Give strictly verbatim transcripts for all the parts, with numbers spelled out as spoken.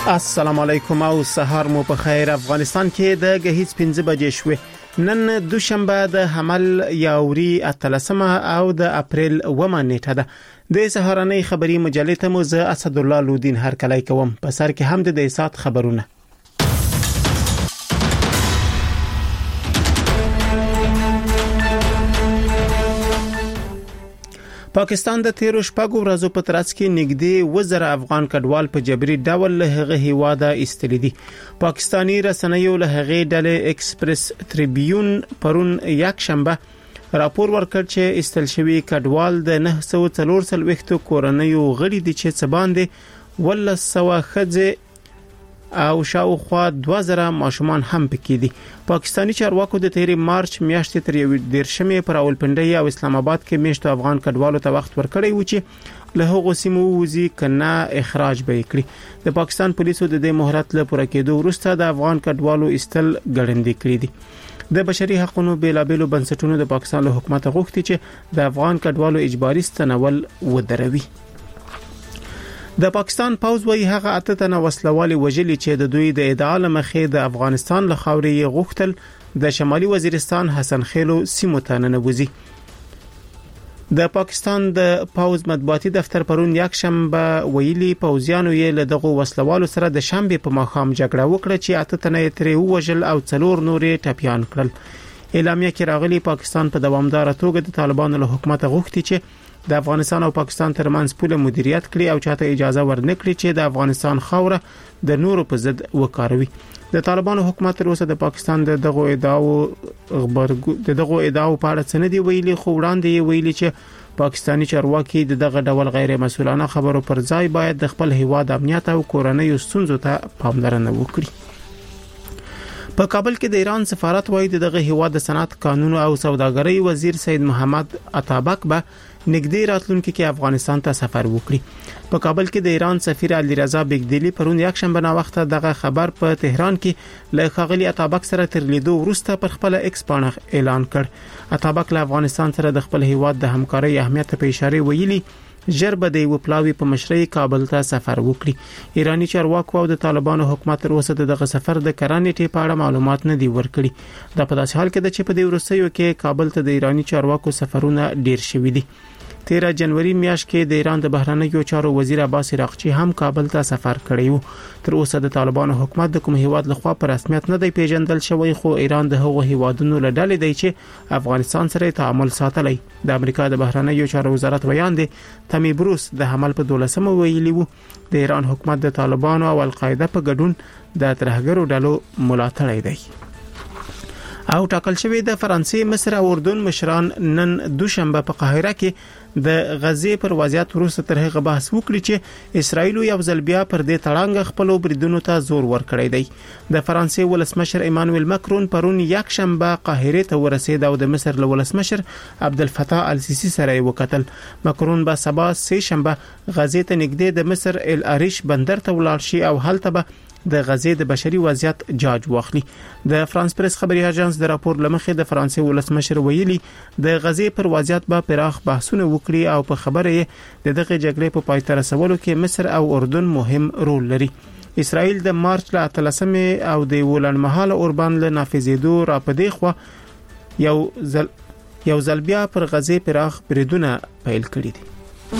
السلام علیکم او سهار مو په خیر. افغانستان کې د غهیز پنځه بجې شوې. نن دوشنبه د حمل یاوري اتلسمه او د اپریل اومه نیټه ده. د سهارنۍ خبري مجلې ته مو زه اسد الله لودین هر کله کوم. په سر کې هم د سات خبرونه. پاکستان د تیرو شپږو ورځو په ترڅ کې نږدې وزره افغان کډوال په جبري ډول له هغه هیواده ایستلې دي. پاکستانی رسنیو له هغه ډلې ایکسپریس تریبیون پرون یک شنبه راپور ورکړ چې ایستل شوی کډوال د نه سوه څلور څلوېښت کورنیو غړي دي چې څه باندې ولس سوه خځې او شاوخوا دوه زره ماشومان هم پکې دي. پاکستانی چارواکو د تیرې مارچ میاشتې تر یو دیرشمې پر راولپنډي او اسلام آباد کې میشتو افغان کډوالو ته وخت ورکړی و چې له هغو سیمو وځي کنه اخراج به کړي. د پاکستان پولیسو د دې مهلت له پوره کېدو وروسته د افغان کډوالو استل ګړندې کړی دي. د بشري حقوقو بیلابېلو بنسټونو د پاکستان له حکومت غوښتي چې د افغان کډوالو اجباري ستنول ودروي. د پاکستان پوځ وایي هغه اته تنه وسلوالي وجلي چې د دوی د ادعا لمخې د افغانستان له خاورې غوښتل د شمالي وزیرستان حسن خیلو سیمو ته ننوځي. د پاکستان د پوځ مطبوعاتي دفتر پرون یک شنبه ویلي پوځیانو یې له دغه وسلوالو سره د شنبه په ماښام جګړه وکړه چې اته تنه یې ترې وژل او څلور نورې ټپيان کړل. اعلامیه کې راغلي پاکستان په دوامدار توګه د طالبانو له حکومت غوښتي چې د افغانستان او پاکستان ترمنځ پوله مدیریت کړي او چاته اجازه ورنکړي چې د افغانستان خوره د نورو په ضد وکاروي. د طالبانو حکومت تر اوسه د پاکستان د دغه ادعاو خبرګو د دغه ادعاو په اړه څه نه دی ویلي، خو وړاندې یې ویلي چې پاکستانی چارواکي د دغه ډول غیر مسؤلانه خبرو پر ځای باید د خپل هیواد امنیت او کورنۍ ستونزو ته پاملرنه وکړي. په کابل کې د ایران سفارت وایي دغه هیواد د صنعت قانون او سوداګرۍ وزیر سید محمد عطابک به نږدې راتلونکي کې افغانستان ته سفر وکړي. په کابل کې د ایران سفیر علي رضا بیگدلی پرون یک شنبه نا وخت دغه خبر په تهران کې له خاغلی عطابک سره تر لیدو وروسته پر خپل ایکس پاڼه اعلان کړ. عطابک له افغانستان سره د خپل هیواد د همکارۍ اهمیت په اشاره ویلي ژر به د وپلاوي په مشرۍ کابل ته سفر وکړي. ایرانی چارواکو او د طالبانو حکومت تر اوسه دغه سفر د کرانې په اړه معلومات نه دی ورکړي. دا په داسې حال کې ده چې په دې وروستیو کې کابل ته د ایرانی چارواکو سفرونه ډیر شوي دي. تیرا جنوري میاشت کې د ایران د بهرنیو چارو وزیر عباس عراقچی هم کابل ته سفر کړی و. تر اوسه د طالبانو حکومت د کوم هیواد لخوا په رسمیت نه دی پیژندل شوی، خو ایران د هغو هیوادونو له ډلې دی چې افغانستان سره تعامل ساتلی. د امریکا د بهرنیو چارو وزارت ویاند تامی بروس د حمل په دولسمه ویلي وو د ایران حکومت د طالبانو او القاعده په ګډون د ترهګرو ډلو ملاتړی دی. او ټاکل شوی د فرانسې، مصر او اردن مشران نن دوشنبه په قاهره کې د غزې پر وضعیت وروسته تر هغه بحث وکړي چې اسرائیل یو ځل بیا پر دې تړانګ خپل بریدونو ته زور ورکړی دی. د فرانسې ولسمشر ایمانوئل ماکرون پرون یک شنبه قاهره ته ورسید او د مصر ولسمشر عبدالفتاح السیسی سره وکتل. ماکرون به سبا سه شنبه غزې ته نږدې د مصر ال عریش بندر ته ولاړ شي او هلته به د غزې د بشري وضعیت جاج واخلي. د فرانس پریس خبري اژانس د راپور لمخې د فرانسې ولسمشر ویلي د غزې پر وضعیت به پراخ بحثونه وکړي او په خبره یې د دغه جګړې په پای ته رسولو کې مصر او اردن مهم رول لري. اسرائیل د مارچ له اتلسمې او د ولنمحاله اوربان له نافذېدو را پدې خو یو ځل یو ځل بیا پر غزې پراخ بریدونه پیل کړي دي.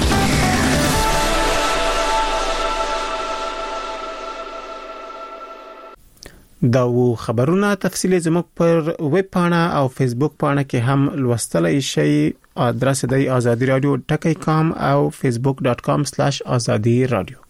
دا و خبرونه تفصیلی زموږ پر ویب پاڼه او فیسبوک پاڼه کې هم لوستلای شئ. ادرس دی آزادی رادیو ټکی کام او فیسبوک ډاٹ کام سلیش آزادی رادیو.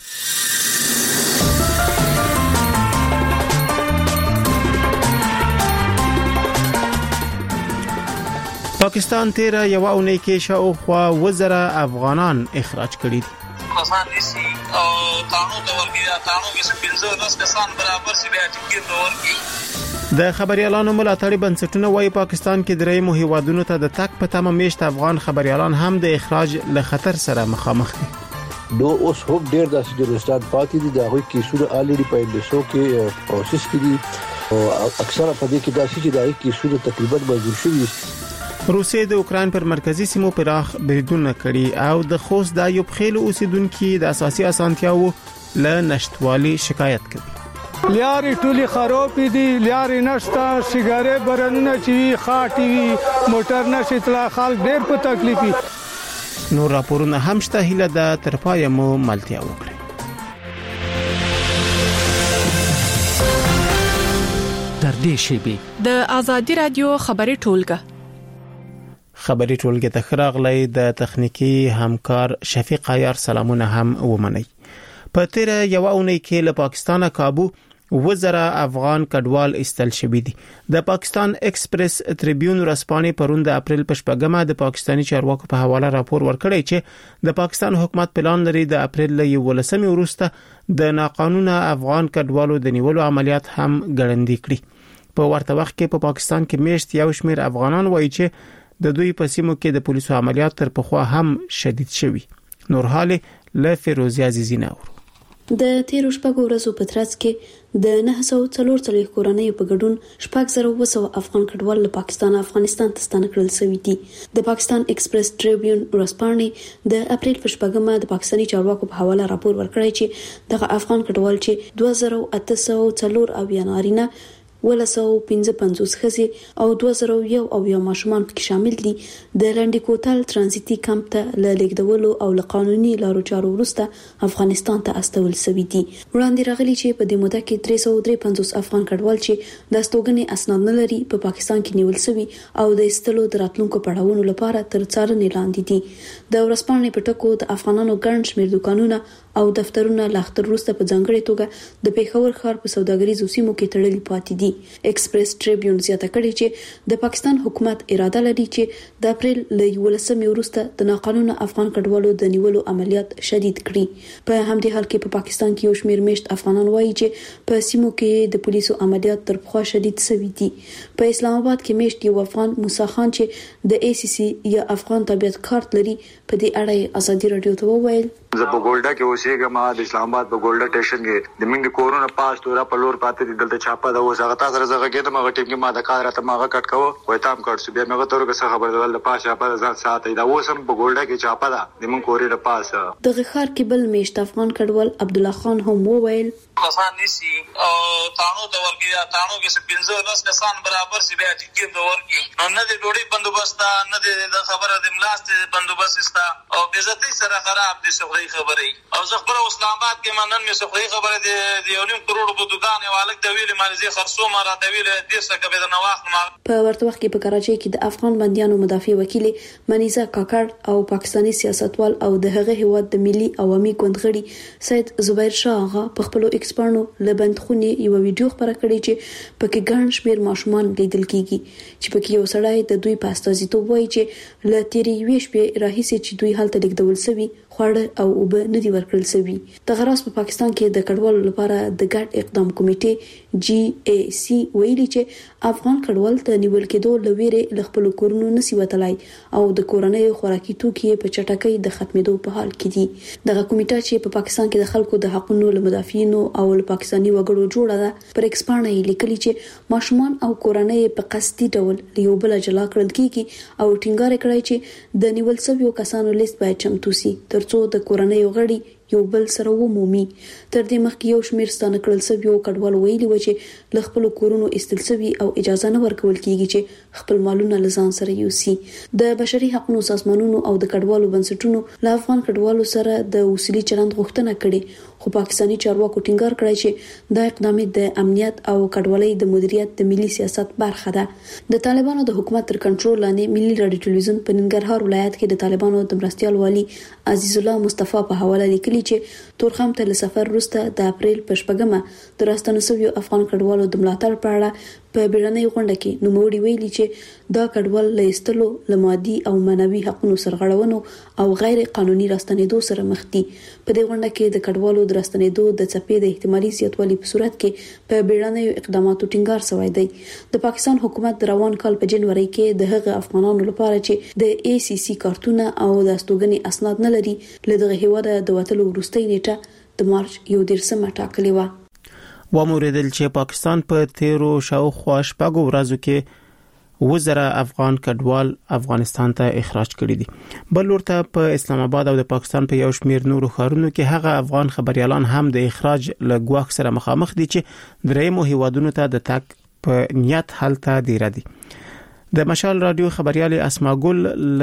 پاکستان تیرا یو اونۍ کې شاوخوا وزره افغانان اخراج کړي دي. کسان نسی او تانو د ورګي تانو کې څه پنځه نس کسان برابر سی بیا ټینګ د ورګي. د خبريالانو ملاتړي بنسټونه وايي پاکستان کې درې مو هیوادونو ته د تک په تمام میشت افغان خبريالان هم د اخراج له خطر سره مخامخ دي. نو اوس هم ډیر داسې جوړستان پاتې دي، دا هغوی کیسونه الریډي په انډیسو کې پروسس کړي او اکثره په دې کې داسې چې دا کیسونه تقریبا منظور شوي. روسیه د اوکران پر مرکزی سیمو پراخ بریدونه کړي او د خوست د یوب خېل اوسیدونکو د اساسي اسانتیاو له نشټوالي شکایت کوي. لیاري ټولي خراب دي، لیاري نشتا، سیګارې برنونه چی خاطی موټر نشي تلا، خلک ډېر په تکلیف دي. نو راپورونه هم شته، هله د ترپای مو ملتیا وکړي. در دې شیبه د ازادي رادیو خبري ټولګه خبري ټولګه ته خراغلی د تخنیکی همکار شفیق عیار سلامونه هم ومني. په تیر یو اونۍ کې له پاکستانه کابو وزره افغان کډوال استل شوی دي. د پاکستان ایکسپریس تریبیون رسپانې پروند د اپریل په شپږمه د پاکستانی چارواکو په حواله راپور ورکړی چې د پاکستان حکومت پلان لري د اپریل له یولسمې وروسته د ناقانونه افغان کډوالو د نیولو عملیات هم ګړندې کړي. په ورته وخت کې په پاکستان کې میشت یو شمېر افغانان وایي چې د دوی په سیمو کې د پولیسو عملیات تر پخوا هم شدید شوي. نورحال له فیروزی عزیزی نور د تیرو شپږو ورځو په ترڅ کې د نه سوه څلور څلوېښت کورنیو په ګډون شپږ زره اوه سوه افغان کډوال له پاکستان افغانستان ته ستانه کړل شوي دي. د پاکستان ایکسپریس ټریبیون ورځپاڼې د اپریل په شپږمه د پاکستاني چارواکو په حواله راپور ورکړی چې دغه افغان کډوال چې دوه زره اته سوه څلور اویا نارینه، ولسو پنځه پنځوس ښځې او دوه زره یو اویا ماشومان پکې شامل دي، د لنډی کوتل ترانزیتي کمپ ته له لیږدولو او له قانوني لارو چارو وروسته افغانستان ته استول شوي دي. وړاندې راغلي چې په دې موده کې درې سوه درې پنځوس افغان کډوال چې د استوګنې اسناد نه لري په پاکستان کې نیول شوي او د ایستلو د راتلونکو پړاوونو لپاره تر څارنې لاندې دي. د ورځپاڼې په ټکو د افغانانو ګڼ شمېر دوکانونه او دفترونه لا اختر وروسته په ځانګړې توګه د پیښور ښار په سوداګریزو سیمو کې تړلي پاتې دي. ایکسپریس ټریبیون زیاته کړې چې د پاکستان حکومت اراده لري چې د اپریل له یولسمې وروسته د ناقانونه افغان کډوالو د نیولو عملیات شدید کړي. په همدې حال کې په پاکستان کې یو شمېر میشت افغانان وایي چې په سیمو کې د پولیسو عملیات تر پخوا شدید شوي دي. په اسلام آباد کې میشت یو افغان موسی خان چې د ای سی سی یا افغان طبيعت کارت لري په دې اړه ازادي رادیو ته وویل: زه په ګولډا کې اوسېږم، د اسلام آباد په ګولډا ټیشن کې د منګ کورونا پاس تورا په لور پاتې دي. دلته چاپه دا وسه غتا سره زغه کې د مغه ټیم کې ما د کار راته ماغه کټ کوو وای تام کټ سو بیا مغه تورګه څه خبر دل د پاس چاپه ځان ساتي دا وسم په ګولډا کې چاپه دا د من کوري د پاس د غخار کې بل میشت افغان کډوال عبد الله خان هم وویل: کسان نسی او تانو د ورګي یا تانو کې څه پنځه لس کسان برابر سی بیا ټیکې د ورګي نه د ډوډۍ بندوبست نه د خبره د ملاست بندوبست استا او عزتي سره خراب دي سخري خبري او زه خبره اسلام آباد کې منن می سخري خبره د یولیم کروڑ په دکان والک د ویلي مالزي خرصو مره د ویلي د څه کبه د نواخ ما په ورته وخت کې په کراچۍ کې د افغان بنديانو مدافع وکیل منیزا کاکړ او پاکستانی سیاستوال او د هغه هیواد د ملي عوامي ګوندغړي سید زبیر شاه هغه په خپل ایکسپرنو لبندخونی یو ویډیو خبره کړې چې پکې ګڼ شمېر ماشومان لیدل کیږي چې پکې یو سړی د دوی په استازیتوب وایي چې ل تیری ویش په راهیسي چې دوی حالت لیکدول سوي خواړه او اوبه نه دي ورکړل سوي. د غراس په پاکستان کې د کډوالو لپاره د ګډ اقدام کمیټې جی ای سی ویلي چې افغان کډوال ته نیول کېدو لویره ل خپل کورونو نسی وتلای او د کورنۍ خوراکي توکي په چټکۍ د ختمېدو په حال کې دي. دغه کمیټه چې په پاکستان کې د خلکو د حقوقو لمدافعینو او ل پاکستاني وګړو جوړه ده پر ایکسپانه لیکلي چې ماشومان او کورنۍ په قصدي ډول یو بل جلا کړل کیږي او ټینګار کړی چې د نیول شویو کسانو لیست باید چمتو شي ترڅو د کورنۍ غړي یو بل سره ومومي. تر دې مخکې یو شمېر ستانه کړل شوی کډوال ویلي و چې ل خپل کورونو استل شوی او اجازه نه ورکول کیږي چې خپل مالونه لزان سره یوسي. د بشري حقوقو سازمانونو او د کډوالو بنسټونو له افغان کډوالو سره د وسیلې چلند غوښتنه کړې خو پاکستانی چارواکو ټینګار کړی چې دا اقدام د امنیت او کډوالۍ د مدیریت د ملي سیاست برخه ده. د طالبانو د حکومت تر کنټرول لاندې ملي رادیو ټلویزیون په ننګرهار ولایت کې د طالبانو د مرستيال والي عزیز الله مصطفی په حواله لیکلي چې تورخم ته سفر وروسته د اپریل په شپږمه د راستنو شویو افغان کډوالو د ملاتړ په اړه په بیړنۍ غونډه کې نوموړي ویلي چې دا کډوال له ایستلو لمادي او معنوي حقوقو سرغړونو او غیر قانوني راستنېدو سره مخ دي. په دې غونډه کې د کډوالو د راستنېدو د چپې د احتمالي زیاتوالي په صورت کې په بیړنۍ اقداماتو ټینګار شوی دی. د پاکستان حکومت د روان کال په جنوري کې د هغه افغانانو لپاره چې د ای سی سی کارتونه او د استوګنې اسناد نه لري له دغه هیواده د وټلو وروستۍ نیټه د مارچ یو دیرشمه ټاکلې و. و موریدل چې پاکستان په تیرو شاوخوا شپږو ورځو کې وزره افغان کډوال افغانستان ته اخراج کړي دي. بل ورته په اسلام آباد او د پاکستان په یو شمېر نورو ښارونو کې هغه افغان خبريالان هم د اخراج له ګواښ سره مخامخ دي چې درېیمو هیوادونو ته د تګ په نیت هلته دی ردي. د مشال رادیو خبريال اسماء ګل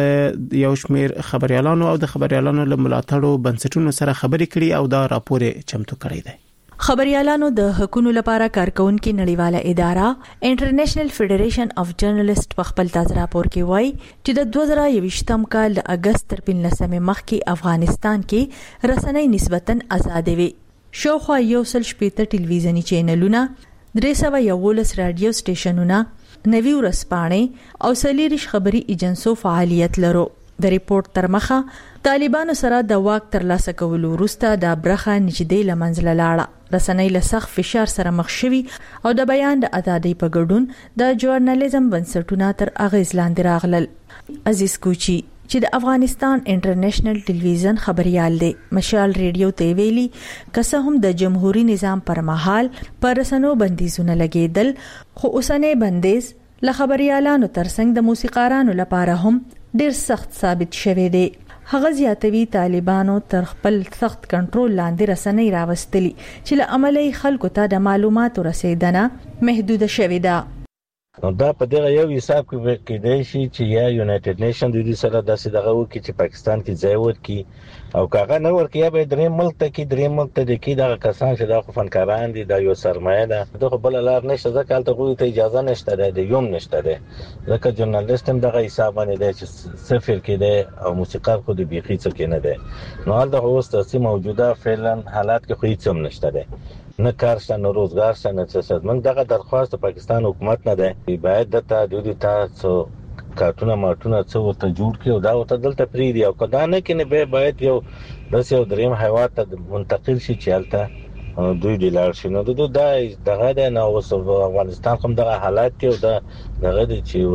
له یو شمېر خبريالانو او د خبريالانو له ملاتړو بنسټونو سره خبرې کړي او دا راپور چمتو کړی دی. خبريالانو د حقوقو لپاره کارکونکو نړیواله اداره انټرنیشنل فدریشن اف جرنالست په خپل تازه راپور کې وایي چې د دوه زره یوویشتم کال د اگست تر پنځلسمې مخکې افغانستان کې رسنۍ نسبتاً آزاد وي. شاوخوا یو سل شپږ ټلویزیونی چینلونه، درې سوه یوولس رادیو سټیشنونه، نوي ورځپاڼې او څلوېښت خبري ایجنسو فعالیت لرو. د ریپورت تر مخه طالبانو سره د واک ترلاسه کولو وروسته د برخه نږدې لمنځله لاړه. رسنۍ له سخت فشار سره مخ شوي او د بیان د ازادۍ په ګډون د ژورنالیزم بنسټونه تر اغیز لاندې راغلل. عزیز کوچی چې د افغانستان انټرنیشنل ټلویزیون خبريال دی، مشال ریډیو ته ویلي کسه هم د جمهوریت نظام پر مهال پر رسنو بندیزونه لګیدل، خو اوسنۍ بندیز له خبريالانو ترڅنګ د موسیقارانو لپاره هم ډیر سخت ثابت شوی دی. هغه زیاتوي طالبانو تر خپل سخت کنټرول لاندې رسنۍ راوستلي چې له عملي خلکو ته د معلوماتو رسیدنه محدود شوې ده. نو دا په دغه یو حساب کې کېدای شي چې یا یونایټډ نیشن د دې سره داسې دغه وکړي چې پاکستان کې ځای ورکړي او کاغه نه ورکړي یا به درې ملک ته کې درې ملک ته د کې دغه کسان چې د فنکاران دي د یو سرمایه ده دغه بل لار نشته ځکه هلته غوښتي ته اجازه نشته د یوم نشته ده ځکه ژورنالیست هم دغه حساب باندې دی چې صفر کې دی او موسیقار خو د بیخي څه کې نه دی. نو هلته اوس تاسو موجوده فعلا حالات کې خو هیڅ هم نشته ده، نه کار شته، نه روزګار شته، نه څه شته. موږ دغه درخواست پاکستان حکومت نه دی باید دته د دې تاسو کارتونه مارتونه څو ورته جوړ کړي او دا ورته دلته پریدي او کدا نه کې نه به باید یو داس یو دریم حیوان ته منتقل شي چې هلته دوی د لار شي. نو دوی دا دغه د نو افغانستان کوم دغه حالات دی او دا دغه د چې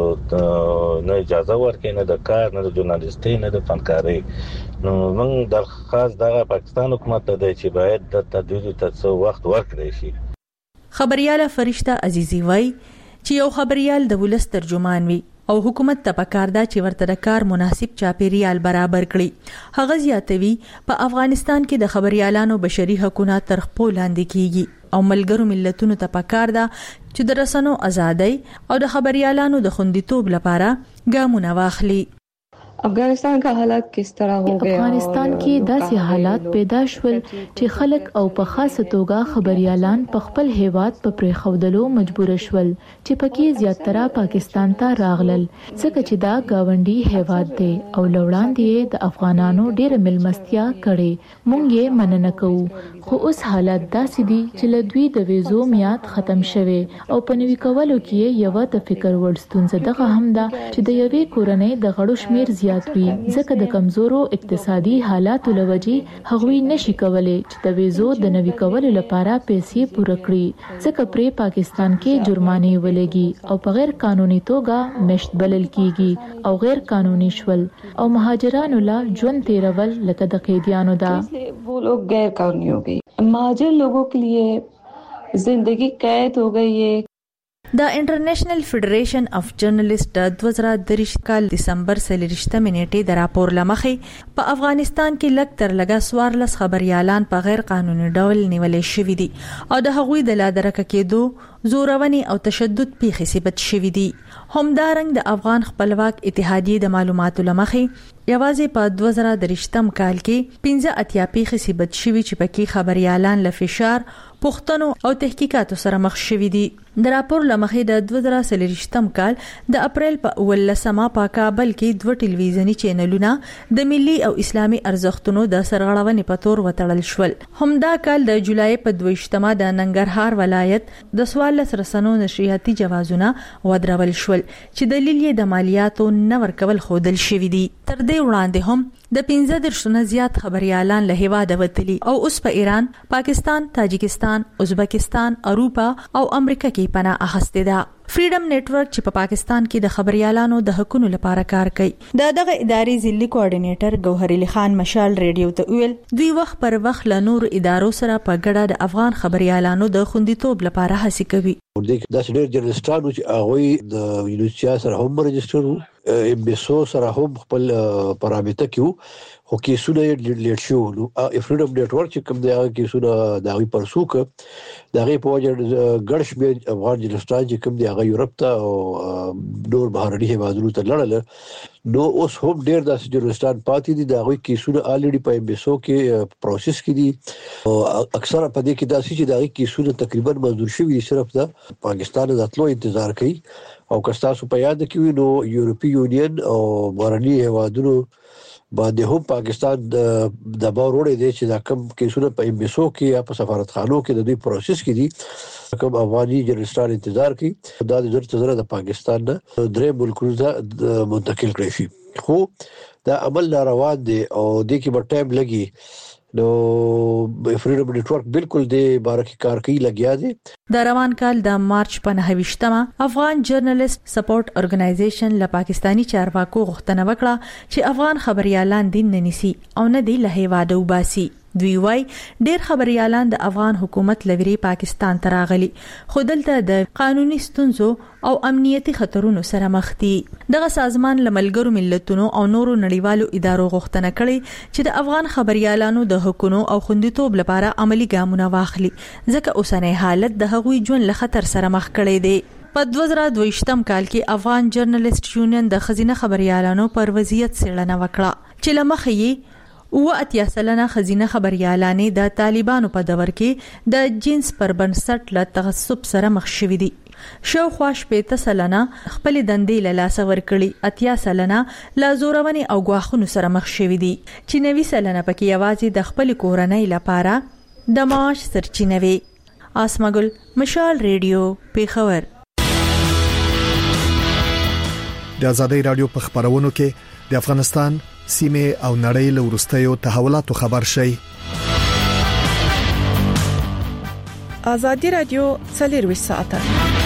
اوس نه اجازه ورکړي نه د کار نه د ژورنالیستي نه د فنکاري. نو موږ درخواست دغه پاکستان حکومت ته دی چې باید د تدوید ته وخت ورکړي شي. خبريال فرشته عزیزی وای چې یو خبريال د ولس ترجمان وي او حکومت ته پکار دا چې ورته د کار مناسب چاپیریال برابر کړي. هغه زیاتوي په افغانستان کې د خبريالانو بشري حقوقو تر خپل لاندې کیږي او ملګرو ملتونو ته پکار دا چې د رسنو ازادۍ او د خبريالانو د خوندیتوب لپاره ګامونه واخلي. افغانستان کا حالات کس طرح ہو گئے؟ افغانستان کې داسې حالات پیدا شول چې خلک او په خاصه توګه خبريالان په خپل هیواد په پرې خودلو مجبور شول چې پکې زیاتره پاکستان ته راغلل ځکه چې دا گاونډي هیواد دی او لوړاندې د افغانانو ډېر ملمستیا کړي. مونږ یې مننه کوو خو اوس حالات داسې دي چې له دوی د ویزو میاد ختم شوه او په نوي کولو کې یو د فکر وړ ستونزه دغه هم ده چې د یوې کورنۍ د غړو شمیر زیات وي ځکه د کمزورو اقتصادي حالاتو لوجې هغوی نشي کولای چې د ویزو د نوي کولو لپاره پیسې پوره کړي ځکه پرې پاکستان کې جرمانه ولګي او په غیر قانوني توګه مشت بلل کیږي او غیر قانوني شول او مهاجرانو لا ژوند تیرول لکه د قیدیانو دا وہ لوگ غیر قانونی ہو گئی. مہاجر لوگوں کے لیے زندگی قید ہو گئی ہے. د انټرنیشنل فدریشن اف جرنالست د دوه زره درې کال دسمبر سلریشتمه نیټه د راپور لمخې په افغانستان کې لږ تر لږه سوارلس خبريالان په غیر قانوني ډول نیولې شوې دي او د هغوی د لادرکه کېدو زورونی او تشدد پیښې ثبت شوې دي. همدارنګ د افغان خپلواک اتحادیه د معلوماتو لمخې یوازې په دوه زره درې کال کې پنځه اتیا پیښې ثبت شوې چې پکې خبريالان له فشار پښتنو او تحقیقاتو سره مخ شوي دي. د راپور لمخې د دوه زره څلوېښتم کال د اپریل په ولسمه په کابل کې دوه ټلویزیونی چینلونه د ملي او اسلامي ارزښتونو د سرغړونې په تور وتړل شول. همدا کال د جولای په دویشتمه د ننګرهار ولایت د څوارلس رسنو نشریاتي جوازونه ودرول شول چې دلیل یې د مالیاتو نه ورکول ښودل شوي دي. تر دې وړاندې هم د پنځه دېرش نه زیات خبريالان له هیواده وتلي او اوس په ایران، پاکستان، تاجکستان، ازبکستان، اروپا او امریکا کې پناه اخیستې ده. فریډم نتورک چې په پاکستان کې د خبريالانو د حقوقو لپاره کار کوي د دغه ادارې ځلي کوارډینیټر ګوهر علي خان مشال ریډیو ته ویل دوی وخت پر وخت له نور ادارو سره په ګډه د افغان خبريالانو د خوندیتوب لپاره هڅې کوي. ورته د ډېر جرنالستانو چې هغه د یونیورسيټي سره هم رجسټر وو ام بي اس او سره هم خپل پرامټه کیو خو کیسونه لیډ شو نو فریډم نتورک چې کوم دی هغه کیسونه د هغه پرسوک د هغه په وجه ګړش به افغان جرنالستان چې کوم دی هغه یورپ ته او نور بهرني هیوادونو ته لړل نو اوس هم ډېر داسې جرنالستان پاتې دي د هغه کیسونه الریډي په ام بي اس او کې پروسس کړي او اکثره په دې کې داسې چې د هغه کیسونه تقریبا منظور شوي صرف د پاکستان د اتلو انتظار کوي او کستاسو په یاد کې نو یورپی یونین او بهرني هیوادونو باندې هم پاکستان د باورونه دي چې دا کوم کیسونه په ام بي اس او کې یا په سفارتخانو کې د دوی پروسس کې دي کوم افغاني جرنالستان انتظار کوي دا د ضرورت سره د پاکستان نه درې ملکونو ته منتقل کړي شي خو دا عمل روان دي او د کې په ټایم لګي نو فریډم نتورک بالکل د بارکی کار کوي لګیا دي د روان کال د مارچ په نهه افغان جرنالست سپورټ ارګنایزیشن له پاکستانی چارواکو غوښتنه وکړه چې افغان خبريالان دین نه نسی او نه دی له هیواده وباسي دوی وای ډیر خبريالان د افغان حکومت لوري پاکستان ته راغلي خو دلته د قانوني ستونزو او امنیتي خطرونو سره مخ دي دغه سازمان لملګرو ملتونو او نورو نړیوالو ادارو غوښتنه کړې چې د افغان خبريالانو د حقوقو او خوندیتوب لپاره عملی ګامونه واخلي ځکه اوسنۍ حالت د هغوی ژوند له خطر سره مخ کړي دي په دوه زره دوه کال کې افغان جرنالست یونین د خزینه خبريالانو پر وضعیت څېړنه وکړه چې لمخې او اتیا سلنه خزینه خبريالانې د طالبانو په دور کې د جنس پر بنسټ له تعصب سره مخ شوې دي شاوخوا شپږ سلنه خپل دندې له لاس ورکړي اتیا سلنه لا زورونی او غواخونو سره مخ شوې دي چې نوي سلنه پکې یوازې د خپل کورنۍ لپاره د معاش سرچینه وي اسماګل مشال ریډیو پیښور د ازادۍ رادیو په خبرونو کې د افغانستان سیمه او نړۍ له ورستیو تحولاتو خبر شي ازادي رادیو څلور ساعته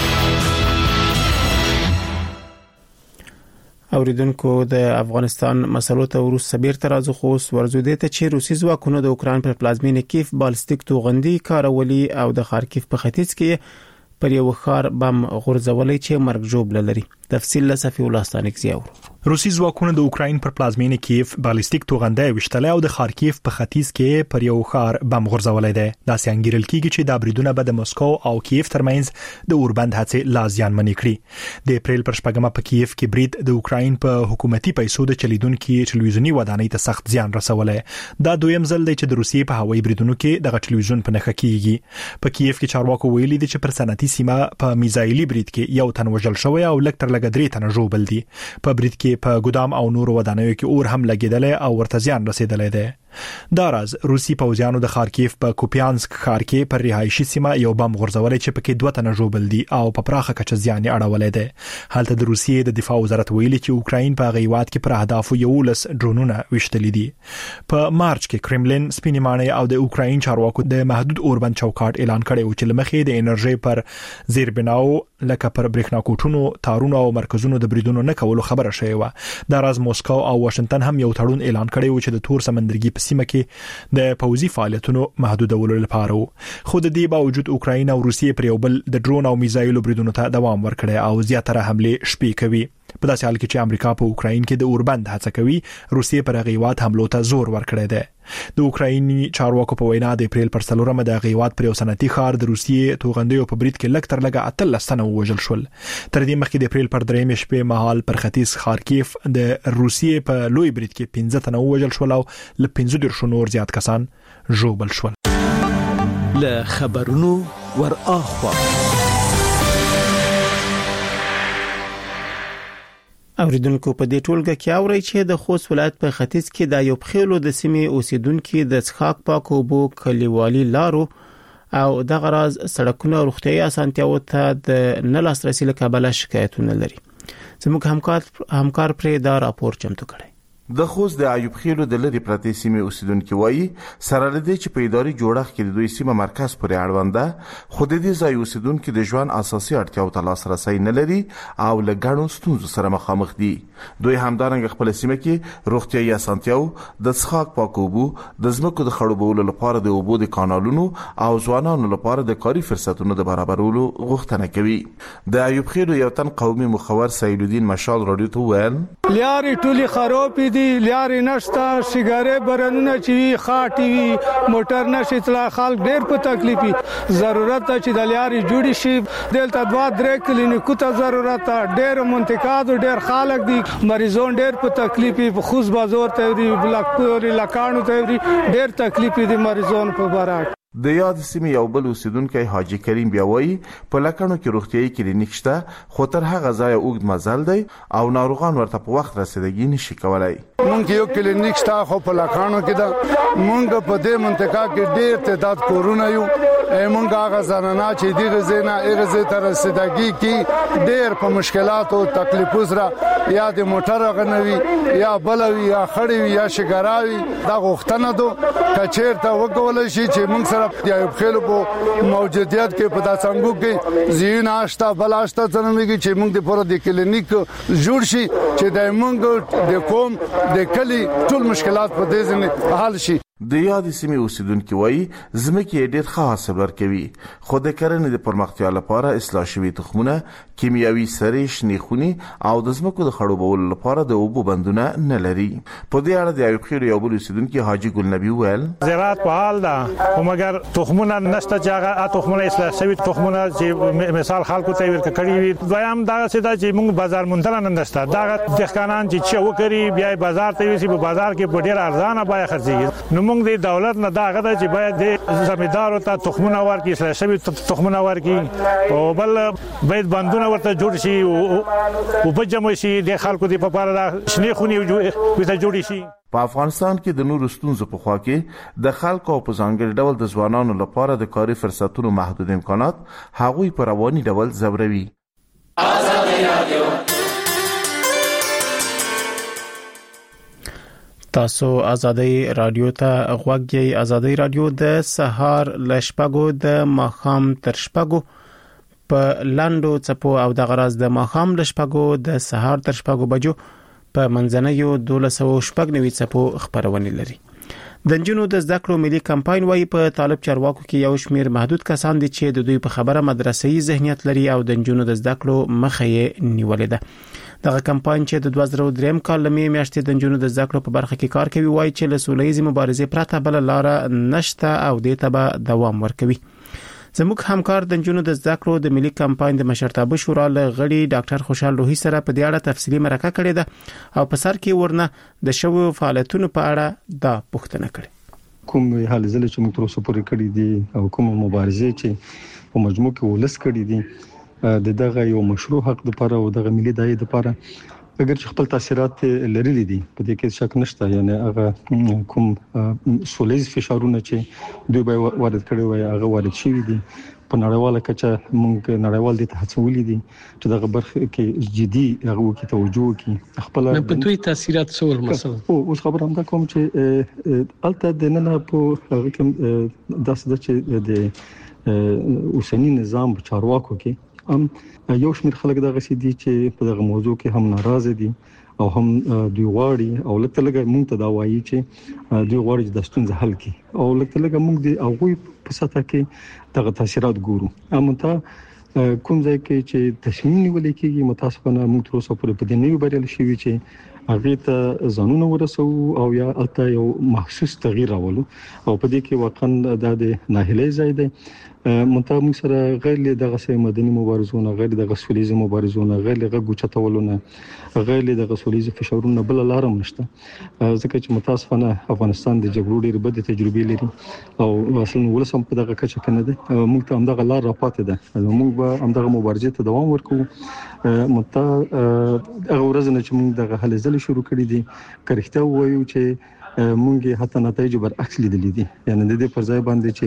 اوریدونکو د افغانستان مسلو ته ورس سبیر ترازو خوس ورزوده ته چې روسي ځواکونه د اوکران پر پلازمینه کیف بالستیک توغندي کارولي او د خارکیف په ختیځ کې پر یو خار بم غورځولې چې مرګ جوړ لري تفصیل لصفی ولستانک زیاور روسي ځواکونه د اوکرين پر پلازمینه کیف بالستیک توغنده وشتله او د خارکیف په ختیځ کې پر یو خار بم غورځولې ده دا څنګه کېږي چې د بریدونه به د مسکو او کیف ترمنځ د اوربند هڅې لازیان منې کړي د اپریل پر شپږمه په کیف کې برید د اوکرين په حکومتي پیسو د چلیدونکو ټلویزیونی ودانۍ ته سخت زیان رسولې دا دویم ځل دی چې د روسي په هوایي بریدونو کې د ټلویزیون په نخښه کېږي په کیف کې چارواکو ویلي دي چې پر صنعتي سیمه په میزایلي برید کې یو تن وژل شوی او لکټر لګ درې تن ژوبل دي په برید کې په ګدام او نور ودانیو کې اور هم لګیدل او ورته زیان رسیدلی دی دا راز روسي پوځیانو د خارکیف په کوپیانسک ښار کې پر رهایشي سیمه یو بم غورځولې چې پکې دوه تنه ژوبل دي او په پراخه کچه زیان اړولې ده حالت د روسیې د دفاع وزارت ویلي چې اوکرين په غیوات کې پر اهدافو یو لس ډرونونه وشتل دي په مارچ کې کرملین سپینیمانه او د اوکرين چارواکو د محدود اوربند چوکاټ اعلان کړی و چې لمخې د انرژي پر زیربناو لکه پر برېښنا کوټونو تارونو او مرکزونو د بریدونو نه کولو خبره شوې و دا راز موسکو او واشنگټن هم یو تړون اعلان کړی و چې د تور سمندرګي په سیمه کې د پوځي فعالیتونو محدودولو لپاره خو د دې باوجود اوکرين او روسیې پر یو بل د ډرون او میزایلو بریدونو ته دوام ورکړي او زیاتره حمله شپې کوي په داسې حال کې چې امریکا په اوکرين کې د اوربند هڅه کوي روسیې پر غیوات حملو ته زور ورکړي ده د اوکرایني چارواکو په وینا د اپریل پر څلورمه د غیوات پر یو صنعتي ښار د روسیې توغندیو په برید کې لکټر لګه اتلس تنه وژل شول تر دې مخکې د اپریل پر درېمې شپې مهال پر ختیځ خارکیف د روسیې په لوی برید کې پنځه تنه وژل شول او ل پنځه دیرشو نور زیات کسان ژوبل شول له خبرونو ور اخوا اوریدونکو په دې ټولګه کې اوري چې د خوست ولایت په ختیځ کې د یو بخیلو د سیمې اوسیدونکو د څښاک پاکو اوبو کلیوالي لارو او د غراز سړکونو روغتيایي اسانتیاو ته د نه لاسرسي له کبله شکایتونه لري زموږ همکار همکار پرې دا راپور چمتو کړی د خوست د ایوب خیلو د لری پرتی سیمه اوسیدونکو وایي سره لدی چې په اداري جوړښت کې د دوی سیمه مرکز پورې اړونده خو د دې ځای اوسیدونکو د ژوند اساسي اړتیاو ته لاسرسي نه لري او له ګڼو ستونزو سره مخامخ دي. دوی همدارنګه خپل سیمه کې روغتيایي اسانتیاو د څښاک پاک اوبو د ځمکو د خړوبولو لپاره د اوبو د کانالونو او ځوانانو لپاره د کاري فرصتونو د برابرولو غوښتنه کوي. د ایوب خیلو یو تن قومي مخور سعید الدین مشال رادیو ته ویل لیاري ټولي خراب دي لیاري نشتا سیګاره برنونه چې خاطي وي موټر نشي تلا خلک ډېر په تکلیفي ضرورت چې د لیاري جوړی شي دلته دوا درې کلینیکو ته ضرورت ډېر منتقاد ډېر خلک دي مریضون ډېر په تکلیفي په خوز بازار ته دی بلاکپوري لکانو ته دی ډېر تکلیفي دي مریضون په برابر. د یاد سیمه یو بل اوسیدونکو حاجی کریم بیا وایي په لکانو کې روغتيایي کلینیک شته خو تر هغه ځای اوږد مزل دی او ناروغان ورته په وخت رسیدګي نشي کولای. مونږ یو کلینیک شته خو په لکانو کې دا مونږ په دې منطقه کې ډېر تعداد کورونا یو مونږ هغه زنانه چې دی غزینا اغه تر رسیدګي کې ډېر په مشکلات او تکلیفو سره یا د موټر غنوي یا بلوي یا خړوي یا شګراوي دا غوښتنه دو کچیر ته وګول شي چې مونږ سره د ایوب خیلو په موجودیت کې په داسنګو کې زین آشتا بلاشتا څنګه چې موږ د پوره د کلینیک جوړ شي چې د موږ د قوم د کلی ټول مشکلات په دې ځنه حل شي. د یاد سیمه اوسیدونکو وایي زمکه ډېر ښه حاصل ورکوي خو د کرنې د پرمختیا لپاره اصلاح شوي تخمونه کیمیاوي سرې شنې خوني او د زمکو د خړوبولو لپاره د اوبو بندونه نه لري. په دې اړه د ایوب خیلو یو بل اوسیدونکو حاجی ګل نبی ویل زراعت په حال ده او مګر تخمونه نشته چې هغه تخمونه اصلاح شوي تخمونه چې مثال خلکو ته ورکړي وي. دویم دا چې چې موږ بازار مونږ نه نشته دا د ښکانان چې چې وکړي بیا بازار ته وي په بازار کې په ډېر ارزانه بیا خرڅي. موږ د دولت نه دا غدا چې باید د زمیندارو ته تخمونه ورکړي اصلاح شوي تخمونه ورکړي او بل باید بندونه ورته جوړ شي او په جمع شي د خلکو د لپاره شنې خونې ورته جوړ شي. په افغانستان کې د نورو ستونزو په خوا کې د خلکو او په ځانګړي ډول د ځوانانو لپاره د کاري فرصتونو محدود امکانات هغوی په رواني ډول ځوروي. تاسو ازادي رادیو ته غوږ یې. ازادي رادیو د سهار لشپګو د ماخام تر شپګو په لاندو چپو او د غراز د ماخام لشپګو د سهار تر شپګو بجو په منځنیو دولسو شپږ نوي چپو خبرونه لري. د جنونو د زده کړو ملي کمپاین وايي په طالب چارواکو کې یو شمیر محدود کسان دي چې د دوی په خبره مدرسې ذهنیت لري او د جنونو د زده کړو مخه یې نیولې ده. دغه کمپاین چې د دوه زره درې کال لمې میاشتې د جنونو د زده کړو په برخه کې کار کوي وايي چې له سولهییزې مبارزې پرته بل لار نشته او دې ته به دوام ورکوي. زموږ همکار د جنونو د زده کړو د ملي کمپاین د مشرتابه شورا له غړي ډاکټر خوشحال روحي سره په دې اړه تفصیلی مرکه کړې ده او په سر کې ورنه د شوو فعالیتونو په اړه دا پوښتنه کړې. کوم حل زله چې موږ تر اوسه پورې کړې دي او کوم مبارزې چې په مجموع کې ولس کړې دي د دغه یو مشروع حق لپاره او دغه ملي دای لپاره اگر چې خپل تاثیرات لري دي په دې کې شک نشته. یعنی هغه کوم سولېز فشارونه چې دوی به وارد کړي وي هغه وارد شوي دي په نړیواله کچه. موږ نړیوال دي ته هڅولې دي چې دغه برخه کې جدي هغه کې توجه وکړي. خپل په دوی تاثیرات څور مثلا او اوس خبر هم دا کوم چې الته د نه په هغه کې داسې چې د اوسنی نظام په چارواکو کې ام یو شمیر خلک دغه سي دي چې په دغه موضوع کې هم ناراضه دي او هم دوی غواړي او لکه لګه مونږ ته دا وایي چې دوی غواړي چې د ستونزې حل کړي او لکه لګه مونږ دي او غوي په ساته کې دغه تاثیرات ګورو. امته کوم ځای کې چې تصمیم نیول کېږي متاسفانه موږ تر اوسه پورې په دې نه بریالي شوي چې هغه ته ځانونه ورسو او یا الته یو محسوس تغییر راولو او په دې کې واقعا د ناهیلۍ ځای دی. منتها موږ سره غیر له دغه سي مدني مبارزونه غیر دغه سولېز مبارزونه غیر له غوچتولونه غیر له دغه سولېز فشارونه بل لار نشته ځکه چې متاسفانه افغانستان د جګړو ډېر بد تجربې لري او اصلا ولسم په دغه کچه کنه ده. موږ ته هم دغه لار راپاتې ده موږ به هم دغه مبارزې ته دوام ورکوو. منتها هغه ورځ نه چې موږ دغه هلې ځلې شروع کړې دي کړهته وایو چې مونږه حتی نتایج برعکس لیدلې دي. یعنی د دې پر ځای باندې چې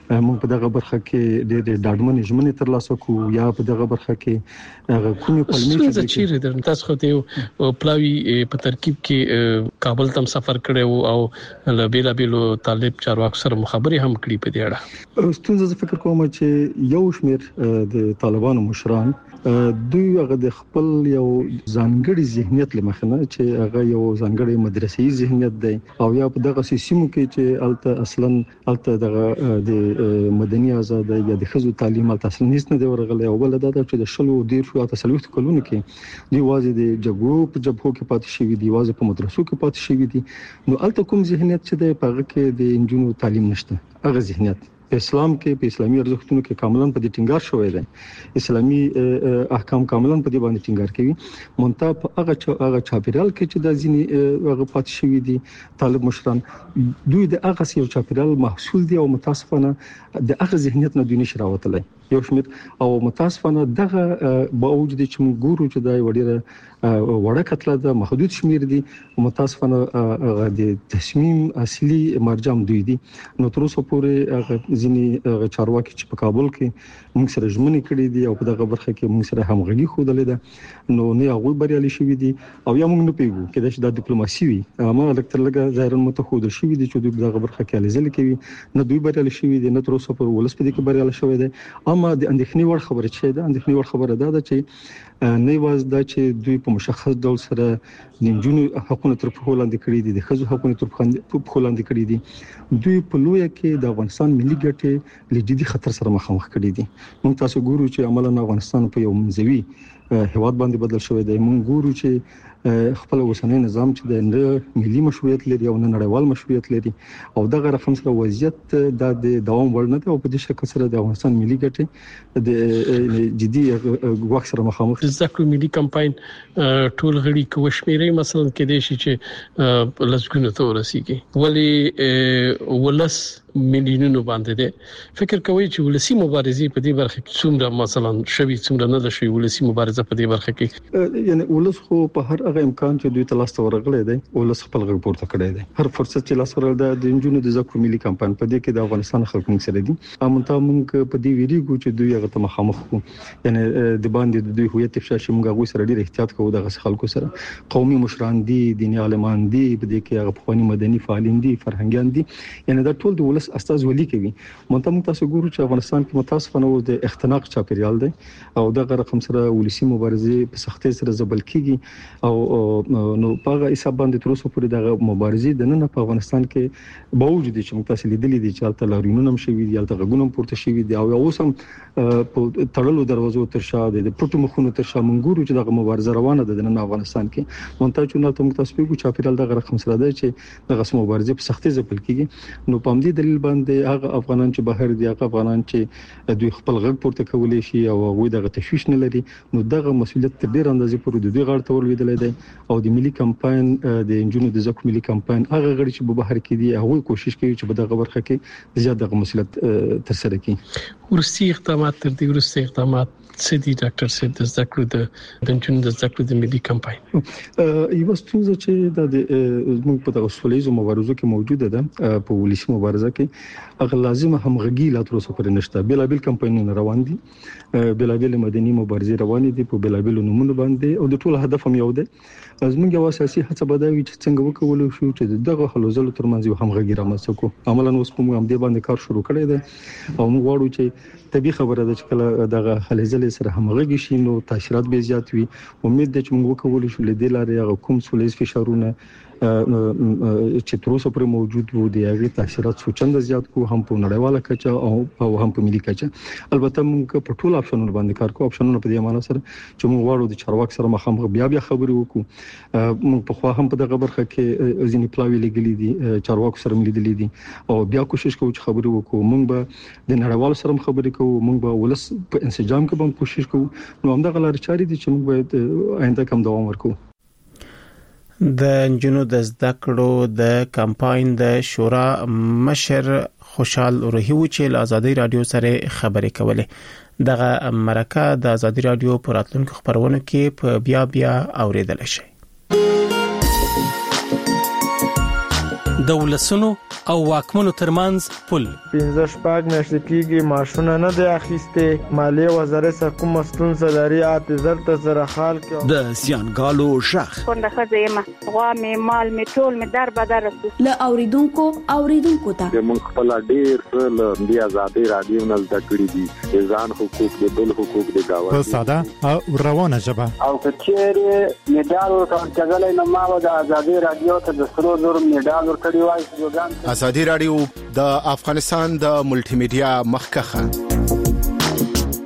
موږ په دغه برخه کې د ډاډمنې ژمنې ترلاسه کوو یا په دغه برخه کې هغه کومې پلمې چې چیرې د تاسو خو ته پلاوی په ترکیب کې کابل تم سفر کړو او لبیلا بیلو طالب چارواکو سره مخابره هم کړې په دې اړه. ستونزه فکر کوم چې یو شمیر د طالبانو مشران دوی هغه د خپل یو ځانګړي ذهنیت لمخنه چې هغه یو ځانګړي مدرسې ذهنیت دی او یا په دغه سیستم کې چې الته اصلا الته دغه د مدني آزادۍ یا د خزو تعلیم الته اصلا هیڅ نه دی ورغلی او بل دا چې د شلو ډیر شو تاسو لوخت کولونه کې دی واځي د جګړو په جبهو کې پاتې شوی دی واځي په مدرسو کې پاتې شوی دی نو الته کوم ذهنیت چې دی په هغه کې د انجونو تعلیم نشته هغه ذهنیت په اسلام کې په اسلامي ارزښتونو کې کاملاً په دې ټینګار شوی دی اسلامي احکام کاملاً په دې باندې ټینګار کوي مونته په هغه هغه چاپیرال کې چې د ځینی هغه پات شوی دي طالب مشران دوی د هغه سیو چاپیرال محصول دي او متاسفانه د هغه ذهنیت نه دوی نشي راوتلای یو شمیر او متاسفانه دغه باوجود چې موږ ګورو چې د وړيره وړه کتله د محدود شمیر دي متاسفانه د تصمیم اصلي مرجم دوی دي نو تر اوسه پورې ځینی چارواکي چې په کابل کې موږ سره ژمنې کړې دي او په دغه برخه کې موږ سره همغږي خوده ده نو نه هغه بریالي شوي دي او یا موږ نه پیګو کله چې د ډیپلوماسي وي اما الکتر لګه ظاهرا متخود شوي دي چې دوی دغه برخه کې لزل کوي نه دوی بریالي شوي دي نه تر اوسه پر ولس په دې کې بریالي شوی دی اما د اندېښنې وړ خبره چې ده اندېښنې وړ خبره ده چې نه واز دا چې دوی په مشخص ډول سره د انجونو حقوقو تر په وړاندې کړی دي د خزو حقوقو تر په وړاندې کړی دي دوی په لوی کې د افغانستان ملي ګټې لجدي خطر سره مخامخ کړي دي موږ تاسو ګورو چې عملاً افغانستان په یو منځوي هواد باندې بدل شوی دی موږ ګورو چې خپل اوسنۍ نظام چې د ملي مشروعیت لري او نړیوال مشروعیت لري او دغه رقم سره وضعیت د دوام وړ نه دی او په دې شکل سره د افغانستان ملي ګټې د جدي غوښ سره مخامخ ځکه ملي کمپاین ټول غړي کوشمیري مثلا کې دي چې لږګونه ته ورسیږي ولی ولس مليونونو باندې دي فکر کوي چې ولسی مبارزې په دې برخه کې څومره مثلا شوي څومره نه ده شوي ولسی مبارزه په دې برخه کې یعنی ولس خو په هر هغه امکان چې دوی تلاش ورغلي دي ولس خپل غږ پورته کړی دی هر فرصت چې لاس ورغل د انجونو د ذکر ملي کمپاین په دې کې د افغانستان خلکو سره دي امنته موږ په دې ویریګو چې دوی هغه ته مخامخ کو یعنی د باندې د دوی هویت افشا شي موږ غوښ سره ډیر احتیاط کوو د خلکو سره قومي مشران دي دیني عالمان دي په دې کې هغه پخوانی مدني فعالین دي فرهنګيان دي یعنی دا ټول د ولس استاذ ولي کوي مونته موږ تاسو ګورو چې افغانستان کې متاسفانه د اختناق چاپیریال دی او دغه رقم سره ولسی مبارزه په سختۍ سره زبل کیږي او نو په هغه حساب باندې تر اوسه پورې دغه مبارزه د نن په افغانستان کې باوجود چې موږ تاسو لیدلې دي چې الته لارینونه هم شوي دي الته غونم پورته شوي دي او اوس هم په تړلو دروازو تر شا دي د پټو مخونو تر شا موږ ګورو چې دغه مبارزه روانه ده د نن افغانستان کې مونته چې نو ته تاسو په چاپیریال دغه رقم سره ده چې دغه مبارزه په سختۍ زبل کیږي نو په دې دلیل باندې هغه افغانان چې بهر دي هغه افغانان چې دوی خپل غږ پورته کولای شي او هغه دغه تشویش نه لري نو دغه مسولیت تر ډیر اندازې پورې د دوی غاړه ته ورلوېدل دي او د ملي کمپاین د انجونو د ذکر ملي کمپاین هغه غړي چې په بهر کې دي هغه کوشش کوي چې په دغه برخه کې زیات دغه مسولیت تر سره کړي ورسي اقدامات تر دې ورسي اقدامات سيدي ډاکټر سید د ذکر د بنچون د ذکر د ملي کمپاین یو ستونزه چې د موږ په دغه سولېزو مبارزو کې موجوده ده په ولسی مبارزه کې هغه لازم همغږي لا تر اوسه پورې نشته بلابل کمپاینونه روان دي بلابل مدني مبارزې روان دي په بلابل نمونه باندې او د ټول هدف هم یو دی زموږ یو اساسي هڅه بدوي چې څنګه وکولو شو چې دغه حلوزلو ترمنځ یو همغږي رامنځته کو عملاً اوس کوم هم دې باندې کار شروع کړی دی او موږ غواړو چې طبي خبره ده چې کله دغه حلزلې سره همغږي شي نو تاثیرات به زیات وي امید ده چې موږ وکولو شو لدې لارې کوم سولېز فشارونه چې تر اوسه پورې موجود وو د هغه تاثیرات سوچند زیات کو هم په نړیواله کچه او هم په ملي کچه البته موږ په ټول اپشنونو باندې کار کوو اپشنونو په دې معنی سره چې موږ غواړو د چارواک سره مخامخ بیا بیا خبرې وکړو موږ په خوا هم په دغه برخه کې ځینې پلاوی لګلې دي چارواک سره ملي دي او بیا کوشش کوو چې خبرې وکړو موږ به د نړیوال سره خبرې کوو موږ به ولس په انسجام کې به کوشش کوو نو هم دغه لارې چارې دي چې موږ باید آینده کوم دوام ورکړو د جنو د زدکړو د کمپاین د شورا مشر خوشحال روحي و چې له ازادي رادیو سره خبرې کولې دغه مرکه د ازادي رادیو پر راتلونکو خبرونه کې په بیا بیا اوریدل شي د ولسونو او واکمنو ترمنځ پل. پنځه شپږ میاشتې کېږي ماشونه نه دی اخیسته. مالیه وزارت څخه کوم ستونزه لري اته زر ته سره حال کې. د سیانګالو شخ څنګه خځه یم غوا مې مال مې ټول مې در بدر رسو. ل اوریدونکو اوریدونکو ته موږ خپل ډیر څه د آزادۍ رادیو نه زده کړی دي. ځان حقوق د بل حقوق د گاوند په ساده او روانه ژبه. او کچېره میډال ورکړل نو ما د آزادۍ رادیو ته د سرو زر میډال ورکړی وای. آزادۍ رادیو د افغانستان د ملټي میډیا مخکخه